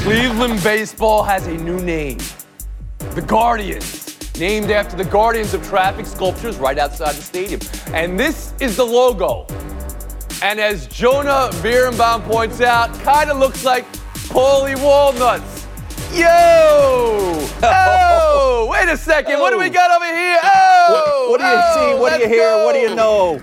Cleveland baseball has a new name. The Guardians, named after the guardians of traffic sculptures right outside the stadium. And this is the logo. And as Jonah Birnbaum points out, kind of looks like Paulie Walnuts. Yo! Oh! Wait a second, what do we got over here? Oh! What do you see? What do you hear? Go. What do you know?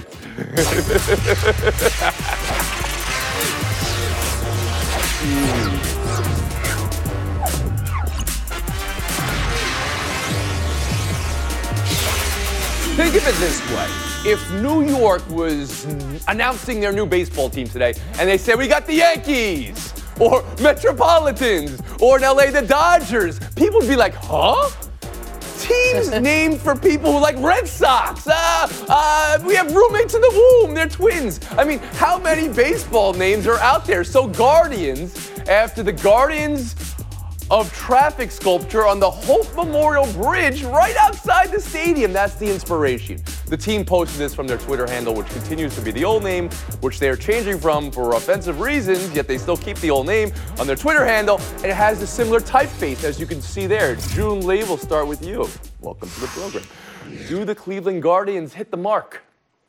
Think of it this way. If New York was announcing their new baseball team today, and they said, we got the Yankees, or Metropolitans, or in LA, the Dodgers, people would be like, huh? Teams named for people who like Red Sox. We have roommates in the womb. They're twins. I mean, how many baseball names are out there? So Guardians, after the Guardians of Traffic sculpture on the Hope Memorial Bridge right outside the stadium. That's the inspiration. The team posted this from their Twitter handle, which continues to be the old name, which they are changing from for offensive reasons, yet they still keep the old name on their Twitter handle, and it has a similar typeface, as you can see there. June Lee, we'll start with you. Welcome to the program. Do the Cleveland Guardians hit the mark?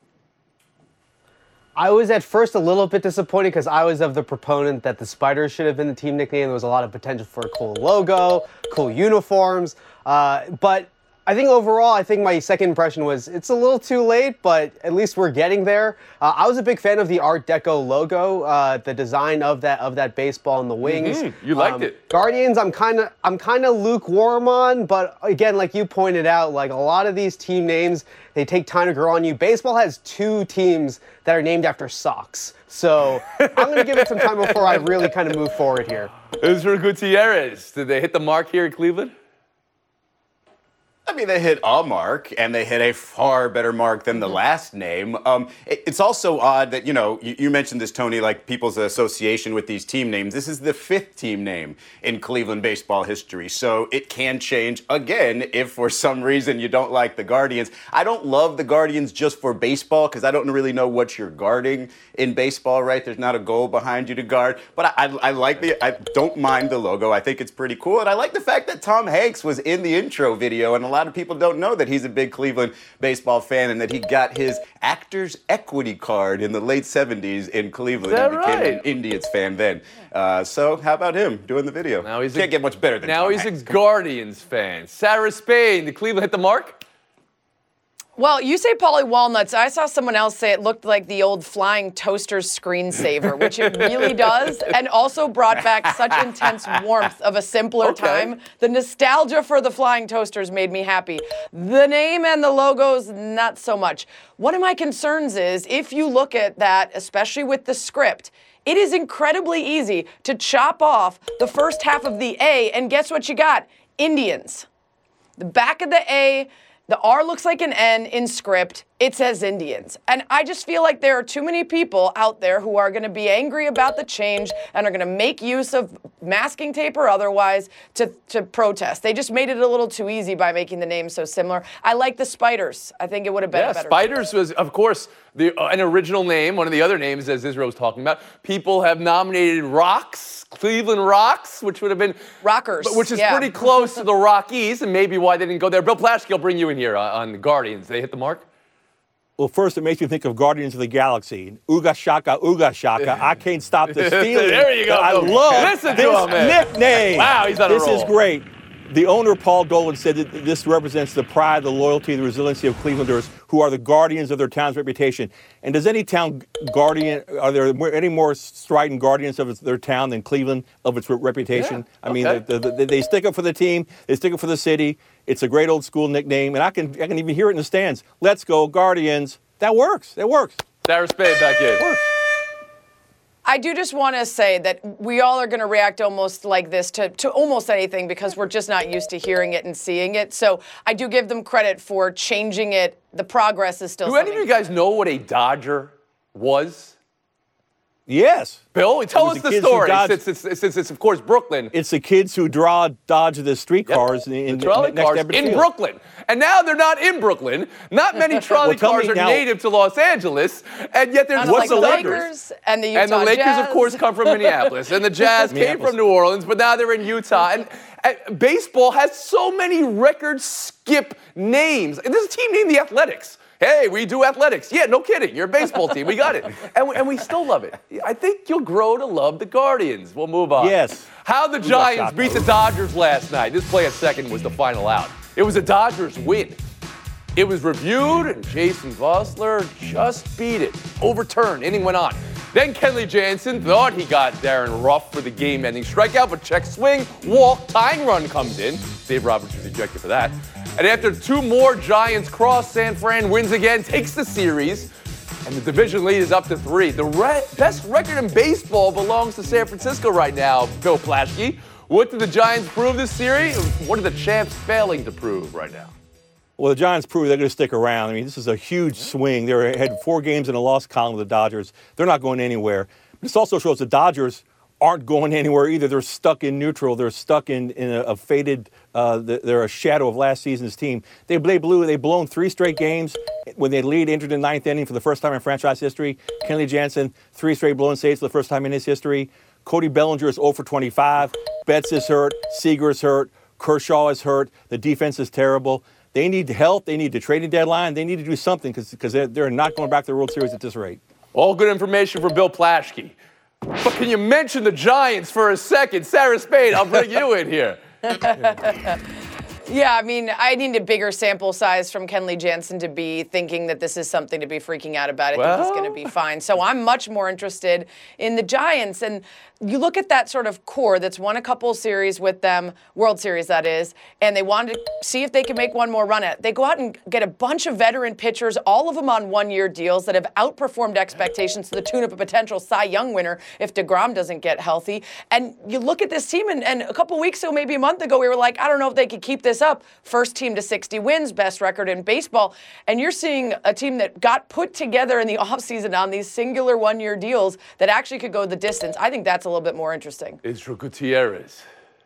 I was at first a little bit disappointed because I was of the proponent that the Spiders should have been the team nickname. There was a lot of potential for a cool logo, cool uniforms. But I think overall, I think my second impression was it's a little too late, but at least we're getting there. I was a big fan of the Art Deco logo, the design of that baseball and the wings. You liked it. Guardians, I'm kind of lukewarm on, but again, like you pointed out, like a lot of these team names, they take time to grow on you. Baseball has two teams that are named after socks. So I'm going to give it some time before I really kind of move forward here. Israel Gutierrez, did they hit the mark here in Cleveland? I mean, they hit a mark, and they hit a far better mark than the last name. It's also odd that, you mentioned this, Tony, like people's association with these team names. This is the fifth team name in Cleveland baseball history, so it can change again if for some reason you don't like the Guardians. I don't love the Guardians just for baseball because I don't really know what you're guarding in baseball, right? There's not a goal behind you to guard, but I don't mind the logo. I think it's pretty cool, and I like the fact that Tom Hanks was in the intro video, and a lot of people don't know that he's a big Cleveland baseball fan and that he got his Actors Equity card in the late 70s in Cleveland and became an Indians fan then. So how about him doing the video? Now Can't get much better than Now Tom he's Hanks. a Guardians fan. Sarah Spain, did Cleveland hit the mark? Well, you say Paulie Walnuts. I saw someone else say it looked like the old flying toaster screensaver, which it really does, and also brought back such intense warmth of a simpler time. The nostalgia for the flying toasters made me happy. The name and the logos, not so much. One of my concerns is if you look at that, especially with the script, it is incredibly easy to chop off the first half of the A, and guess what you got? Indians. The back of the A, the R looks like an N in script. It says Indians. And I just feel like there are too many people out there who are going to be angry about the change and are going to make use of masking tape or otherwise to protest. They just made it a little too easy by making the name so similar. I like the Spiders. I think it would have been a better Spiders was, of course, an original name. One of the other names, as Israel was talking about. People have nominated Rocks, Cleveland Rocks, which would have been Rockers, which is pretty close to the Rockies, and maybe why they didn't go there. Bill Plaschke, I'll bring you in here on the Guardians. They hit the mark? Well, first, it makes me think of Guardians of the Galaxy. Ooga shaka, ooga shaka. I can't stop this feeling. There you go. I love this nickname. Wow, he's on a roll. This is great. The owner, Paul Dolan, said that this represents the pride, the loyalty, the resiliency of Clevelanders who are the guardians of their town's reputation. And does any town guardian, are there any more strident guardians of their town than Cleveland of its reputation? Yeah, I mean, they stick up for the team, they stick up for the city. It's a great old school nickname, and I can even hear it in the stands. Let's go, Guardians. That works. It works. Sarah Spain back in. It works. I do just want to say that we all are going to react almost like this to almost anything because we're just not used to hearing it and seeing it. So I do give them credit for changing it. The progress is still Do any of you guys know what a Dodger was? Yes. Bill, tell was us the the kids who story, dodged- since it's, of course, Brooklyn. It's the kids who dodge the streetcars The in trolley next cars to Ebbets in Field. Brooklyn. And now they're not in Brooklyn. Not many trolley Well, tell cars me are now- native to Los Angeles, and yet there's Unlike what's the Lakers. Lakers and the Utah And the Lakers, Jazz. of course, come from Minneapolis, and the Jazz came Minneapolis. from New Orleans, but now they're in Utah. And baseball has so many record skip names. And there's a team named the Athletics. Hey, we do athletics. Yeah, no kidding. You're a baseball team. We got it. And we still love it. I think you'll grow to love the Guardians. We'll move on. Yes. How the Giants beat the Dodgers last night. This play at second was the final out. It was a Dodgers win. It was reviewed, and Jason Vossler just beat it. Overturned. Inning went on. Then Kenley Jansen thought he got Darren Ruff for the game-ending strikeout, but check swing, walk, tying run comes in. Dave Roberts was ejected for that. And after two more Giants cross, San Fran wins again, takes the series, and the division lead is up to 3. The best record in baseball belongs to San Francisco right now, Bill Plaschke. What did the Giants prove this series? What are the champs failing to prove right now? Well, the Giants prove they're going to stick around. I mean, this is a huge swing. They had 4 games in a loss column of the Dodgers. They're not going anywhere. This also shows the Dodgers aren't going anywhere either. They're stuck in neutral. They're stuck in a faded, they're a shadow of last season's team. They've blown 3 straight games when they lead, entered the 9th inning for the first time in franchise history. Kenley Jansen, 3 straight blown saves for the first time in his history. Cody Bellinger is 0 for 25. Betts is hurt. Seager is hurt. Kershaw is hurt. The defense is terrible. They need help. They need the trading deadline. They need to do something because they're not going back to the World Series at this rate. All good information for Bill Plaschke. But can you mention the Giants for a second? Sarah Spain, I'll bring you in here. Yeah, I mean, I need a bigger sample size from Kenley Jansen to be thinking that this is something to be freaking out about. I think he's going to be fine. So I'm much more interested in the Giants. And you look at that sort of core that's won a couple series with them, World Series that is, and they wanted to see if they can make one more run at it. They go out and get a bunch of veteran pitchers, all of them on one-year deals that have outperformed expectations to the tune of a potential Cy Young winner if DeGrom doesn't get healthy. And you look at this team, and a couple weeks ago, maybe a month ago, we were like, I don't know if they could keep this up. First team to 60 wins, best record in baseball. And you're seeing a team that got put together in the offseason on these singular one-year deals that actually could go the distance. I think that's a little bit more interesting. Israel Gutierrez.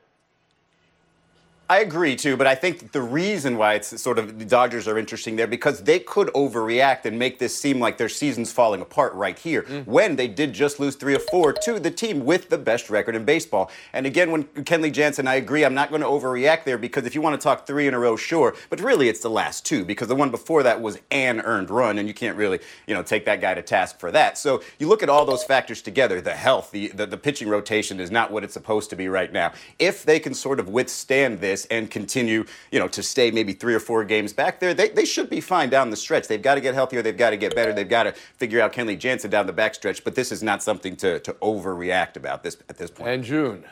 I agree, too, but I think the reason why it's sort of the Dodgers are interesting there because they could overreact and make this seem like their season's falling apart right here when they did just lose 3 of 4 to the team with the best record in baseball. And again, when Kenley Jansen, I agree, I'm not going to overreact there because if you want to talk 3 in a row, sure, but really it's the last 2 because the one before that was an earned run and you can't really, take that guy to task for that. So you look at all those factors together, the health, the pitching rotation is not what it's supposed to be right now. If they can sort of withstand this and continue, to stay maybe 3 or 4 games back there, they should be fine down the stretch. They've got to get healthier. They've got to get better. They've got to figure out Kenley Jansen down the backstretch. But this is not something to overreact about this at this point. And June.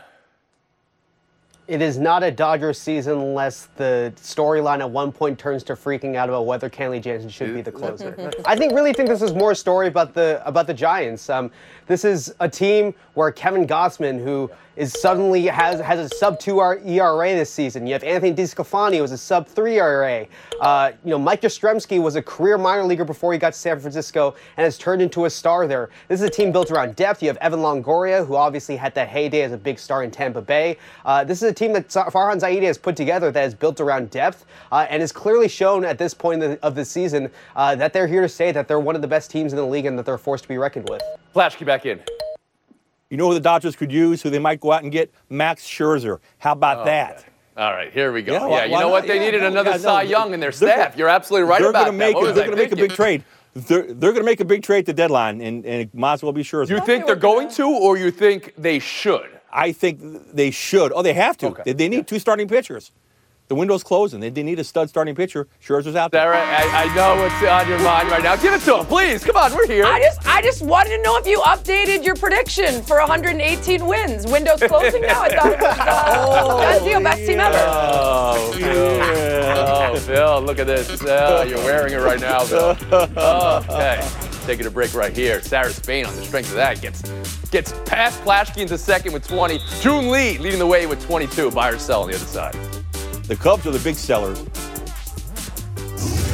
It is not a Dodgers season unless the storyline at one point turns to freaking out about whether Kenley Jansen should be the closer. I really think this is more a story about the Giants. This is a team where Kevin Gausman, who is suddenly has a sub-2 ERA this season. You have Anthony DeSclafani, who was a sub-3 ERA. Mike Yastrzemski was a career minor leaguer before he got to San Francisco and has turned into a star there. This is a team built around depth. You have Evan Longoria, who obviously had that heyday as a big star in Tampa Bay. This is a team that Farhan Zaidi has put together that is built around depth and has clearly shown at this point of the season that they're here to stay, that they're one of the best teams in the league and that they're a force to be reckoned with. Plaschke back in. You know who the Dodgers could use, who they might go out and get? Max Scherzer. How about that? Okay. All right, here we go. Yeah, Yeah, you know what? They needed another Cy Young in their staff. You're absolutely right about that. They're going to make a big trade. They're going to make a big trade at the deadline, and it might as well be Scherzer. You think they're going to, or you think they should? I think they should. Oh, they have to. Okay. They need 2 starting pitchers. The window's closing. They need a stud starting pitcher. Scherzer's out there. Sarah, I know what's on your mind right now. Give it to him, please. Come on, we're here. I just wanted to know if you updated your prediction for 118 wins. Window's closing now. I thought it was best deal, best team ever. Oh, Bill. Oh, Bill, look at this. You're wearing it right now, Bill. Okay. Taking a break right here. Sarah Spain, on the strength of that, gets past Plaschke into second with 20. June Lee leading the way with 22. Buy or sell on the other side. The Cubs are the big sellers.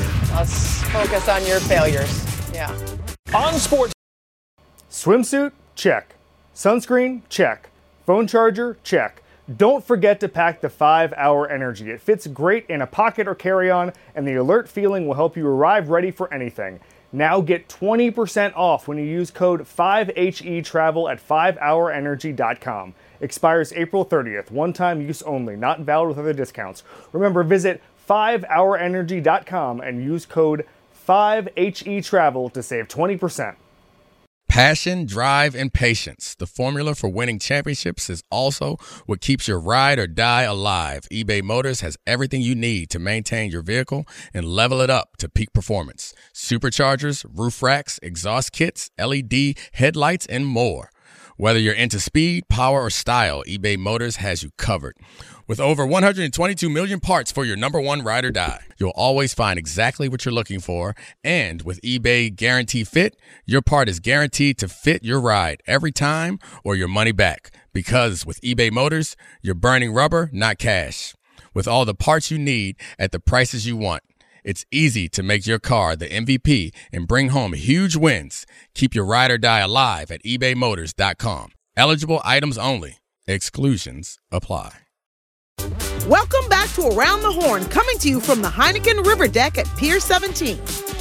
Let's focus on your failures. Yeah. On sports. Swimsuit Check. Sunscreen? Check. Phone charger? Check. Don't forget to pack the 5-Hour Energy. It fits great in a pocket or carry-on, and the alert feeling will help you arrive ready for anything. Now get 20% off when you use code 5HETRAVEL at 5hourenergy.com. Expires April 30th. One-time use only. Not valid with other discounts. Remember, visit 5hourenergy.com and use code 5HETRAVEL to save 20%. Passion, drive, and patience. The formula for winning championships is also what keeps your ride or die alive. eBay Motors has everything you need to maintain your vehicle and level it up to peak performance. Superchargers, roof racks, exhaust kits, LED headlights, and more. Whether you're into speed, power, or style, eBay Motors has you covered. With over 122 million parts for your number one ride or die, you'll always find exactly what you're looking for. And with eBay Guarantee Fit, your part is guaranteed to fit your ride every time or your money back. Because with eBay Motors, you're burning rubber, not cash. With all the parts you need at the prices you want, it's easy to make your car the MVP and bring home huge wins. Keep your ride or die alive at ebaymotors.com. Eligible items only. Exclusions apply. Welcome back to Around the Horn, coming to you from the Heineken River Deck at Pier 17.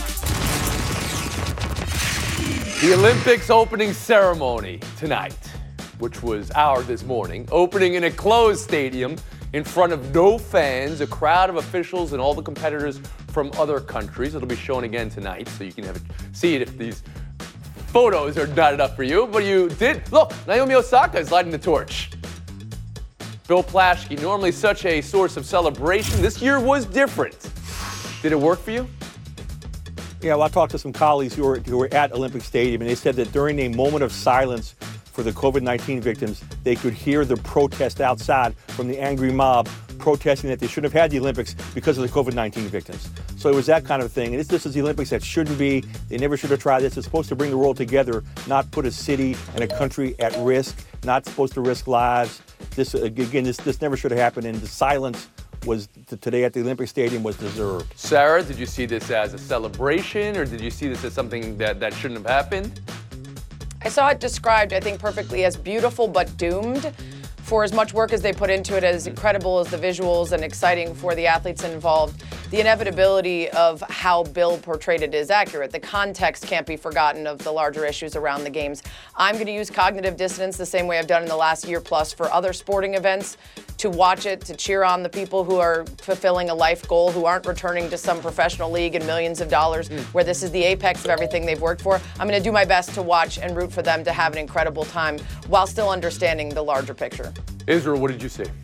The Olympics opening ceremony tonight, which was ours this morning, opening in a closed stadium in front of no fans, a crowd of officials and all the competitors from other countries. It'll be shown again tonight, so you can see it if these photos are not enough for you. But you did. Look, Naomi Osaka is lighting the torch. Bill Plaschke, normally such a source of celebration, this year was different. Did it work for you? Yeah, well, I talked to some colleagues who were at Olympic Stadium, and they said that during a moment of silence for the COVID-19 victims, they could hear the protest outside from the angry mob protesting that they shouldn't have had the Olympics because of the COVID-19 victims. So it was that kind of thing. And this is the Olympics that shouldn't be. They never should have tried this. It's supposed to bring the world together, not put a city and a country at risk, not supposed to risk lives. This never should have happened. And the silence was today at the Olympic Stadium was deserved. Sarah, did you see this as a celebration, or did you see this as something that shouldn't have happened? I saw it described, I think, perfectly as beautiful but doomed. For as much work as they put into it, as incredible as the visuals and exciting for the athletes involved, the inevitability of how Bill portrayed it is accurate. The context can't be forgotten of the larger issues around the games. I'm going to use cognitive dissonance the same way I've done in the last year plus for other sporting events, to watch it, to cheer on the people who are fulfilling a life goal, who aren't returning to some professional league and millions of dollars, where this is the apex of everything they've worked for. I'm going to do my best to watch and root for them to have an incredible time while still understanding the larger picture. Israel, what did you see?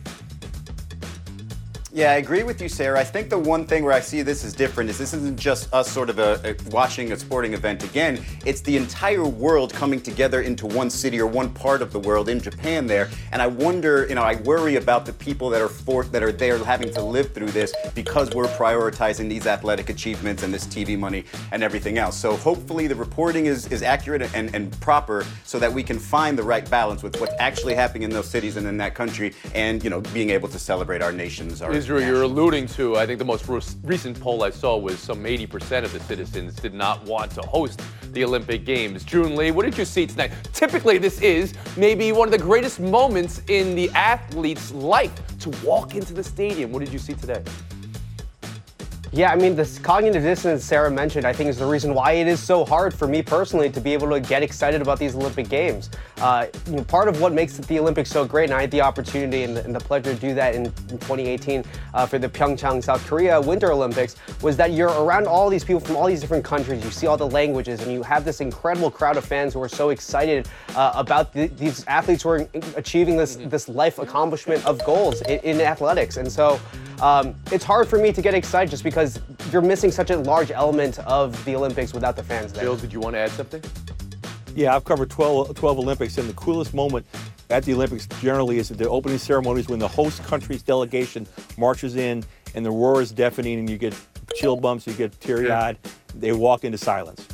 Yeah, I agree with you, Sarah. I think the one thing where I see this is different is this isn't just us sort of watching a sporting event again. It's the entire world coming together into one city or one part of the world in Japan there. And I wonder, I worry about the people that are there having to live through this because we're prioritizing these athletic achievements and this TV money and everything else. So hopefully the reporting is accurate and proper so that we can find the right balance with what's actually happening in those cities and in that country and, being able to celebrate our nations, Israel, you're alluding to, I think the most recent poll I saw was some 80% of the citizens did not want to host the Olympic Games. June Lee, what did you see tonight? Typically, this is maybe one of the greatest moments in the athlete's life to walk into the stadium. What did you see today? Yeah, I mean, this cognitive dissonance Sarah mentioned, I think, is the reason why it is so hard for me personally to be able to get excited about these Olympic Games. Part of what makes the Olympics so great, and I had the opportunity and the pleasure to do that in 2018 for the Pyeongchang, South Korea Winter Olympics, was that you're around all these people from all these different countries. You see all the languages, and you have this incredible crowd of fans who are so excited about these athletes who are achieving this life accomplishment of goals in athletics. And so it's hard for me to get excited just because you're missing such a large element of the Olympics without the fans there. Bill, did you want to add something? Yeah, I've covered 12 Olympics, and the coolest moment at the Olympics generally is at the opening ceremonies when the host country's delegation marches in and the roar is deafening and you get chill bumps, you get teary-eyed. They walk into silence.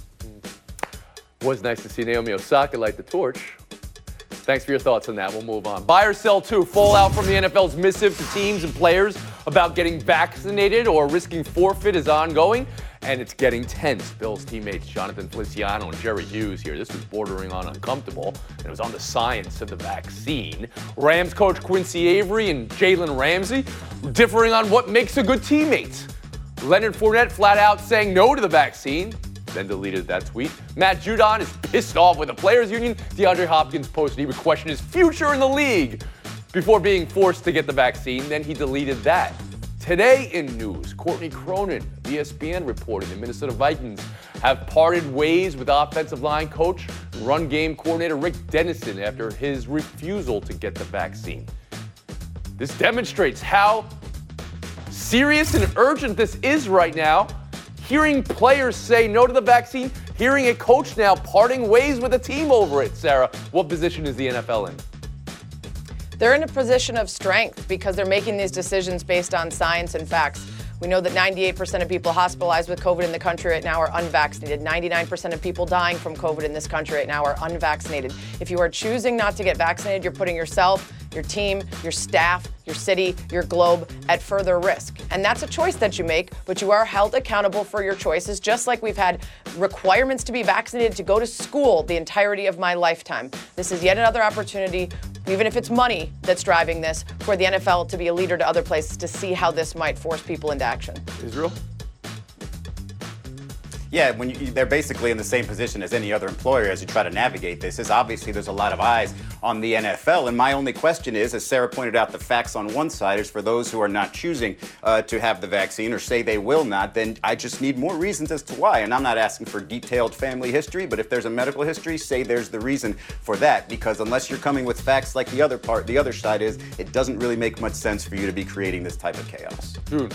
Was nice to see Naomi Osaka light the torch. Thanks for your thoughts on that. We'll move on. Buy or sell two. Fallout from the NFL's missive to teams and players about getting vaccinated or risking forfeit is ongoing. and it's getting tense. Bills teammates Jonathan Feliciano and Jerry Hughes here. This was bordering on uncomfortable, and it was on the science of the vaccine. Rams coach Quincy Avery and Jalen Ramsey differing on what makes a good teammate. Leonard Fournette flat out saying no to the vaccine, then deleted that tweet. Matt Judon is pissed off with the players' union. DeAndre Hopkins posted he would question his future in the league before being forced to get the vaccine. Then he deleted that. Today in news, Courtney Cronin, ESPN reporting the Minnesota Vikings have parted ways with offensive line coach and run game coordinator Rick Dennison after his refusal to get the vaccine. This demonstrates how serious and urgent this is right now. Hearing players say no to the vaccine, hearing a coach now parting ways with a team over it. Sarah, what position is the NFL in? They're in a position of strength because they're making these decisions based on science and facts. We know that 98% of people hospitalized with COVID in the country right now are unvaccinated. 99% of people dying from COVID in this country right now are unvaccinated. If you are choosing not to get vaccinated, you're putting yourself, your team, your staff, your city, your globe at further risk. And that's a choice that you make, but you are held accountable for your choices, just like we've had requirements to be vaccinated to go to school the entirety of my lifetime. This is yet another opportunity, even if it's money that's driving this, for the NFL to be a leader to other places to see how this might force people into action. Israel? Yeah, they're basically in the same position as any other employer as you try to navigate this. Obviously there's a lot of eyes on the NFL, and my only question is, as Sarah pointed out, the facts on one side is for those who are not choosing to have the vaccine or say they will not, then I just need more reasons as to why. And I'm not asking for detailed family history, but if there's a medical history, say there's the reason for that, because unless you're coming with facts like the other side is, it doesn't really make much sense for you to be creating this type of chaos. Dude.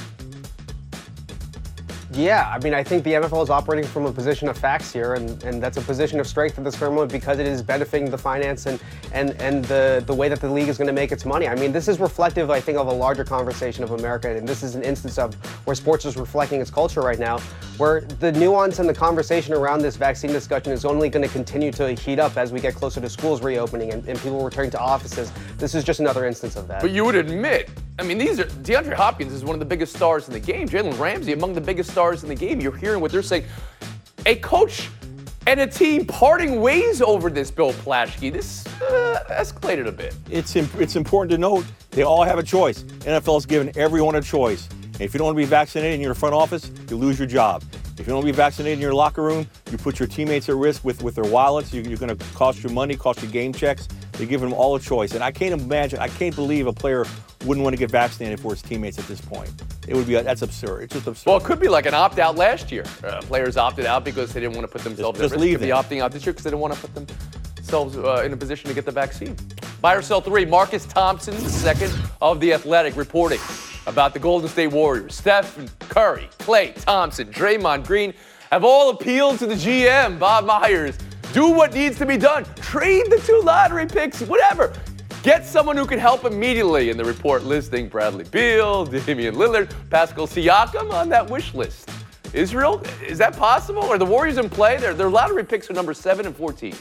Yeah, I mean, I think the NFL is operating from a position of facts here, and that's a position of strength at this current moment because it is benefiting the finance and the way that the league is going to make its money. I mean, this is reflective, I think, of a larger conversation of America, and this is an instance of where sports is reflecting its culture right now, where the nuance and the conversation around this vaccine discussion is only going to continue to heat up as we get closer to schools reopening and people returning to offices. This is just another instance of that. But you would admit, I mean, DeAndre Hopkins is one of the biggest stars in the game. Jalen Ramsey among the biggest stars in the game. You're hearing what they're saying. A coach and a team parting ways over this, Bill Plaschke. This escalated a bit. It's important to note they all have a choice. NFL has given everyone a choice. And if you don't want to be vaccinated in your front office, you lose your job. If you don't want to be vaccinated in your locker room, you put your teammates at risk with their wallets. You're going to cost you money, cost you game checks. They're giving them all a choice. And I can't believe a player wouldn't want to get vaccinated for his teammates at this point. That's absurd. It's just absurd. Well, it could be like an opt-out last year. Players opted out because they didn't want to put themselves at risk. leave Could be opting out this year because they didn't want to put themselves in a position to get the vaccine. Buy or sell three. Marcus Thompson, second of The Athletic, reporting about the Golden State Warriors. Stephen Curry, Klay Thompson, Draymond Green have all appealed to the GM, Bob Myers. Do what needs to be done. Trade the 2 lottery picks, whatever. Get someone who can help immediately. In the report listing Bradley Beal, Damian Lillard, Pascal Siakam on that wish list. Israel, is that possible? Are the Warriors in play? Their lottery picks are number 7 and 14.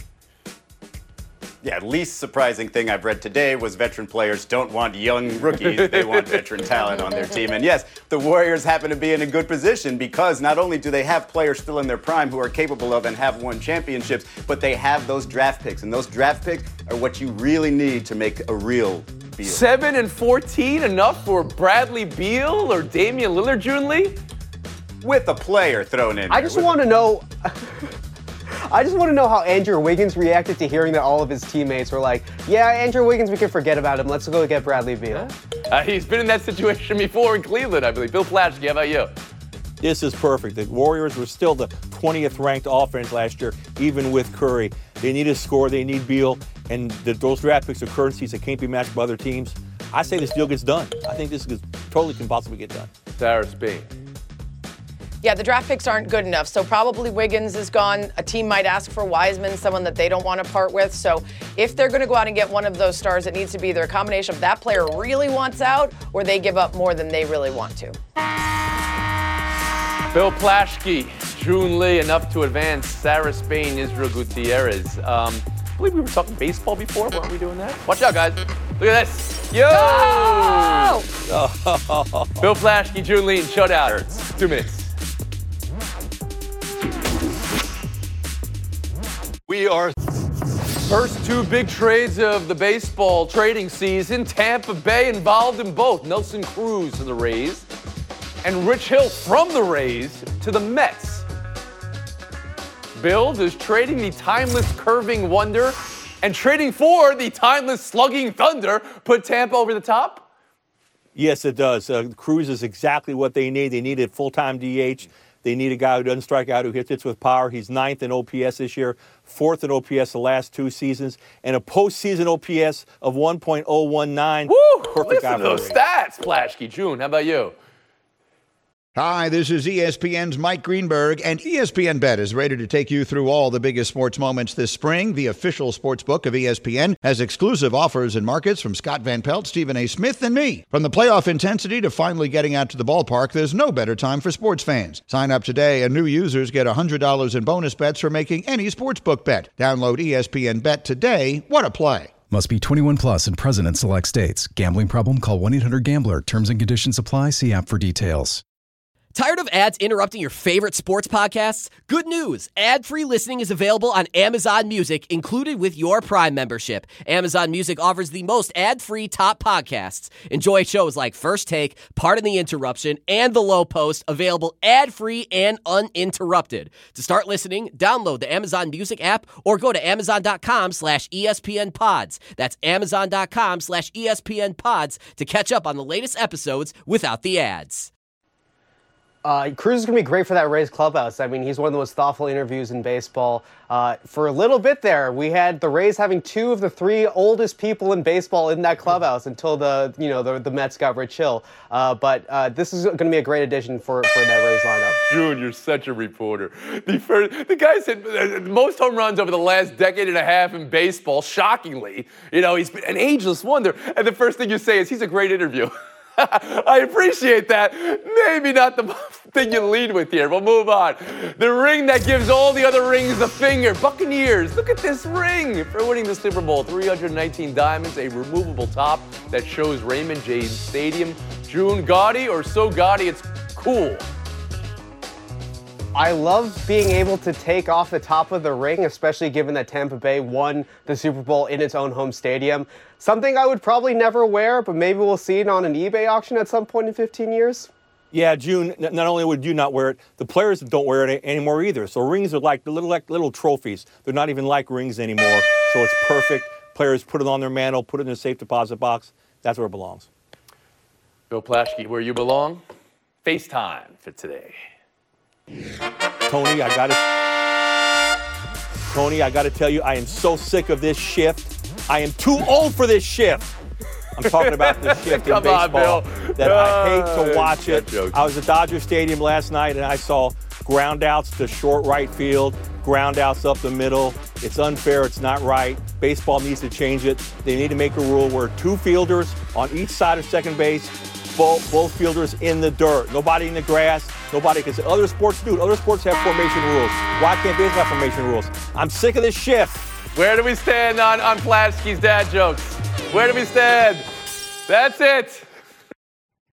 Yeah, least surprising thing I've read today was veteran players don't want young rookies. They want veteran talent on their team. And yes, the Warriors happen to be in a good position because not only do they have players still in their prime who are capable of and have won championships, but they have those draft picks. And those draft picks are what you really need to make a real Beal. 7 and 14 enough for Bradley Beal or Damian Lillard, June Lee? With a player thrown in. I just want to know... I just want to know how Andrew Wiggins reacted to hearing that all of his teammates were like, yeah, Andrew Wiggins, we can forget about him. Let's go get Bradley Beal. He's been in that situation before in Cleveland, I believe. Bill Plaschke, how about you? This is perfect. The Warriors were still the 20th ranked offense last year, even with Curry. They need a score. They need Beal. And those draft picks are currencies that can't be matched by other teams. I say this deal gets done. I think this totally can possibly get done. Sarah Spain. Yeah, the draft picks aren't good enough, so probably Wiggins is gone. A team might ask for Wiseman, someone that they don't want to part with. So if they're going to go out and get one of those stars, it needs to be either a combination of that player really wants out or they give up more than they really want to. Bill Plaschke, June Lee, enough to advance. Sarah Spain, Israel Gutierrez. I believe we were talking baseball before. Weren't we doing that? Watch out, guys. Look at this. Yo! Oh! Bill Plaschke, June Lee, and Shutout. 2 minutes. are. First two big trades of the baseball trading season. Tampa Bay involved in both. Nelson Cruz to the Rays and Rich Hill from the Rays to the Mets. Bills is trading the timeless curving wonder and trading for the timeless slugging thunder put Tampa over the top? Yes, it does. Cruz is exactly what they need. They need a full-time DH. They need a guy who doesn't strike out, who hits it with power. He's 9th in OPS this year, 4th in OPS the last 2 seasons, and a postseason OPS of 1.019. Woo! Perfect Listen to those stats, Plashke. June, how about you? Hi, this is ESPN's Mike Greenberg, and ESPN Bet is ready to take you through all the biggest sports moments this spring. The official sports book of ESPN has exclusive offers and markets from Scott Van Pelt, Stephen A. Smith, and me. From the playoff intensity to finally getting out to the ballpark, there's no better time for sports fans. Sign up today, and new users get $100 in bonus bets for making any sportsbook bet. Download ESPN Bet today. What a play. Must be 21 plus and present in select states. Gambling problem? Call 1-800-GAMBLER. Terms and conditions apply. See app for details. Tired of ads interrupting your favorite sports podcasts? Good news! Ad-free listening is available on Amazon Music, included with your Prime membership. Amazon Music offers the most ad-free top podcasts. Enjoy shows like First Take, Pardon the Interruption, and The Low Post, available ad-free and uninterrupted. To start listening, download the Amazon Music app or go to amazon.com/ESPN Pods. That's amazon.com/ESPN Pods to catch up on the latest episodes without the ads. Cruz is going to be great for that Rays clubhouse. I mean, he's one of the most thoughtful interviews in baseball. For a little bit there, we had the Rays having 2 of the 3 oldest people in baseball in that clubhouse until the Mets got Rich Hill. But this is going to be a great addition for that Rays lineup. June, you're such a reporter. The guy said most home runs over the last decade and a half in baseball, shockingly. He's been an ageless wonder. And the first thing you say is he's a great interview. I appreciate that. Maybe not the thing you lead with here. We'll move on. The ring that gives all the other rings the finger. Buccaneers, look at this ring for winning the Super Bowl. 319 diamonds, a removable top that shows Raymond James Stadium. June, gaudy or so gaudy it's cool? I love being able to take off the top of the ring, especially given that Tampa Bay won the Super Bowl in its own home stadium. Something I would probably never wear, but maybe we'll see it on an eBay auction at some point in 15 years. Yeah, June, not only would you not wear it, the players don't wear it anymore either. So rings are like little trophies. They're not even like rings anymore. So it's perfect. Players put it on their mantle, put it in their safe deposit box. That's where it belongs. Bill Plashke, where you belong? FaceTime for today. Tony, I gotta tell you, I am so sick of this shift. I am too old for this shift. I'm talking about this shift in baseball that I hate to watch it. I was at Dodger Stadium last night and I saw ground outs to short right field, ground outs up the middle. It's unfair. It's not right. Baseball needs to change it. They need to make a rule where 2 fielders on each side of second base, both fielders in the dirt, nobody in the grass, nobody can say. Other sports do it. Other sports have formation rules. Why can't baseball have formation rules? I'm sick of this shift. Where do we stand on Plashke's dad jokes? Where do we stand? That's it.